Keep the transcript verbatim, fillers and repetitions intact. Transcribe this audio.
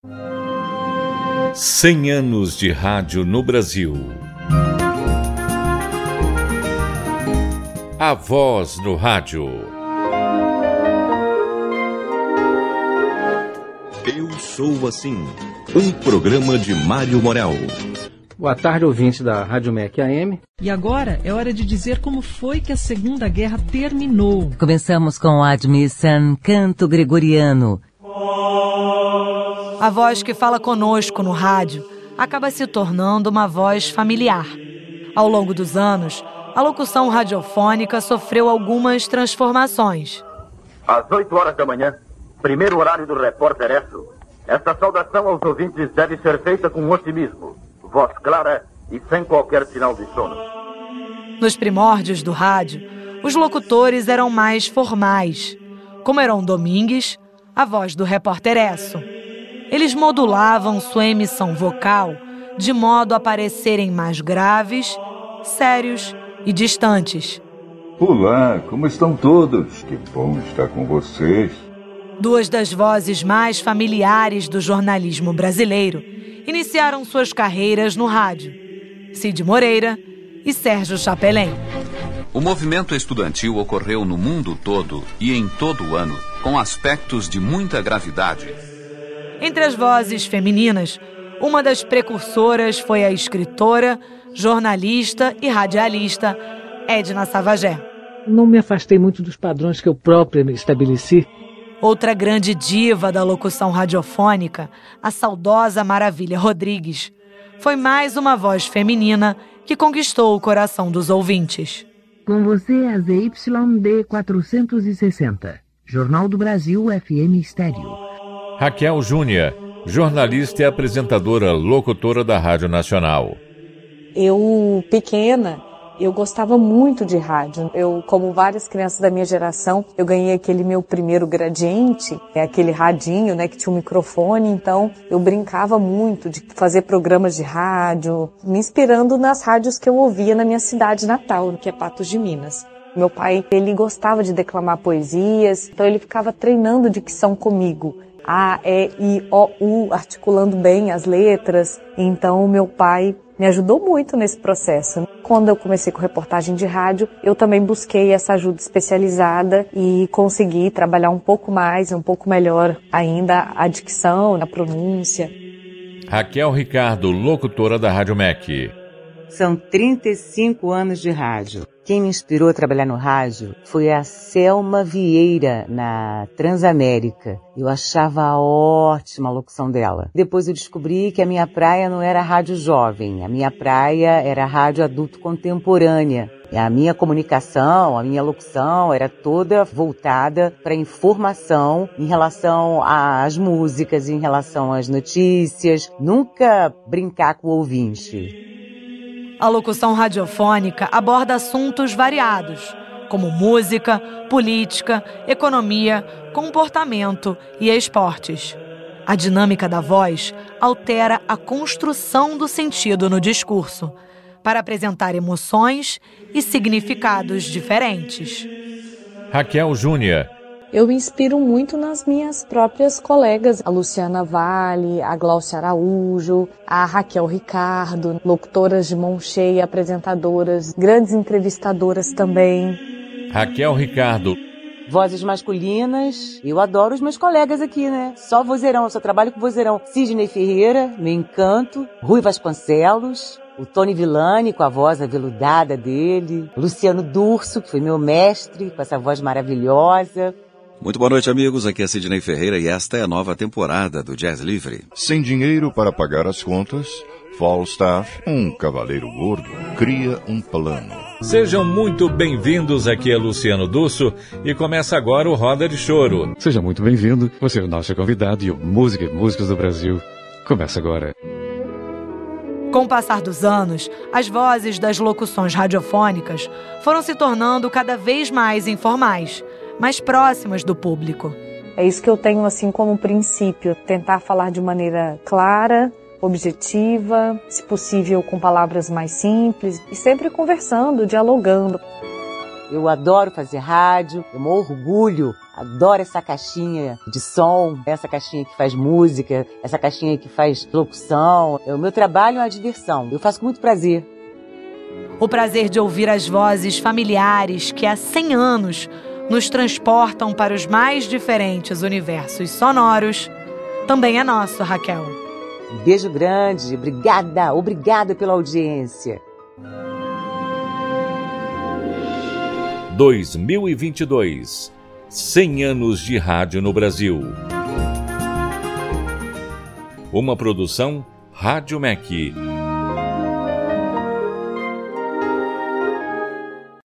cem anos de rádio no Brasil. A Voz no Rádio. Eu Sou Assim, um programa de Mário Morel. Boa tarde, ouvintes da Rádio M E C A M. E agora é hora de dizer como foi que a Segunda Guerra terminou. Começamos com Admissão, canto gregoriano. A voz que fala conosco no rádio acaba se tornando uma voz familiar. Ao longo dos anos, a locução radiofônica sofreu algumas transformações. Às oito horas da manhã, primeiro horário do Repórter Esso, esta saudação aos ouvintes deve ser feita com otimismo, voz clara e sem qualquer sinal de sono. Nos primórdios do rádio, os locutores eram mais formais, como Heron Domingues, a voz do Repórter Esso. Eles modulavam sua emissão vocal de modo a parecerem mais graves, sérios e distantes. Olá, como estão todos? Que bom estar com vocês. Duas das vozes mais familiares do jornalismo brasileiro iniciaram suas carreiras no rádio: Cid Moreira e Sérgio Chapelin. O movimento estudantil ocorreu no mundo todo e em todo o ano, com aspectos de muita gravidade. Entre as vozes femininas, uma das precursoras foi a escritora, jornalista e radialista Edna Savagé. Não me afastei muito dos padrões que eu própria estabeleci. Outra grande diva da locução radiofônica, a saudosa Maravilha Rodrigues, foi mais uma voz feminina que conquistou o coração dos ouvintes. Com você, a Z Y D quatrocentos e sessenta, Jornal do Brasil F M Estéreo. Raquel Júnior, jornalista e apresentadora locutora da Rádio Nacional. Eu, pequena, eu gostava muito de rádio. Eu, como várias crianças da minha geração, eu ganhei aquele meu primeiro gradiente, aquele radinho, né, que tinha um microfone. Então, eu brincava muito de fazer programas de rádio, me inspirando nas rádios que eu ouvia na minha cidade natal, que é Patos de Minas. Meu pai, ele gostava de declamar poesias, então ele ficava treinando dicção comigo. A, E, I, O, U, articulando bem as letras. Então, meu pai me ajudou muito nesse processo. Quando eu comecei com reportagem de rádio, eu também busquei essa ajuda especializada e consegui trabalhar um pouco mais, um pouco melhor ainda a dicção, a pronúncia. Raquel Ricardo, locutora da Rádio M E C. São trinta e cinco anos de rádio. Quem me inspirou a trabalhar no rádio foi a Selma Vieira, na Transamérica. Eu achava ótima a locução dela. Depois eu descobri que a minha praia não era rádio jovem, a minha praia era rádio adulto contemporânea. E a minha comunicação, a minha locução era toda voltada para informação em relação às músicas, em relação às notícias, nunca brincar com o ouvinte. A locução radiofônica aborda assuntos variados, como música, política, economia, comportamento e esportes. A dinâmica da voz altera a construção do sentido no discurso, para apresentar emoções e significados diferentes. Raquel Júnior. Eu me inspiro muito nas minhas próprias colegas, a Luciana Vale, a Glaucia Araújo, a Raquel Ricardo, locutoras de mão cheia, apresentadoras, grandes entrevistadoras também. Raquel Ricardo. Vozes masculinas, eu adoro os meus colegas aqui, né? Só vozeirão, eu só trabalho com vozeirão. Sidney Ferreira, meu encanto, Rui Vasconcelos, o Tony Villani com a voz aveludada dele, Luciano Durso, que foi meu mestre, com essa voz maravilhosa. Muito boa noite, amigos. Aqui é Sidney Ferreira e esta é a nova temporada do Jazz Livre. Sem dinheiro para pagar as contas, Falstaff, um cavaleiro gordo, cria um plano. Sejam muito bem-vindos, aqui é Luciano Durso e começa agora o Roda de Choro. Seja muito bem-vindo, você é o nosso convidado e o Música e Músicas do Brasil. Começa agora. Com o passar dos anos, as vozes das locuções radiofônicas foram se tornando cada vez mais informais, mais próximas do público. É isso que eu tenho assim como princípio, tentar falar de maneira clara, objetiva, se possível com palavras mais simples e sempre conversando, dialogando. Eu adoro fazer rádio, é um orgulho Adoro essa caixinha de som, essa caixinha que faz música, essa caixinha que faz locução. O meu trabalho é uma diversão, eu faço com muito prazer. O prazer de ouvir as vozes familiares que há cem anos nos transportam para os mais diferentes universos sonoros também é nosso, Raquel. Um beijo grande, obrigada, obrigada pela audiência. dois mil e vinte e dois, cem anos de rádio no Brasil. Uma produção Rádio M E C.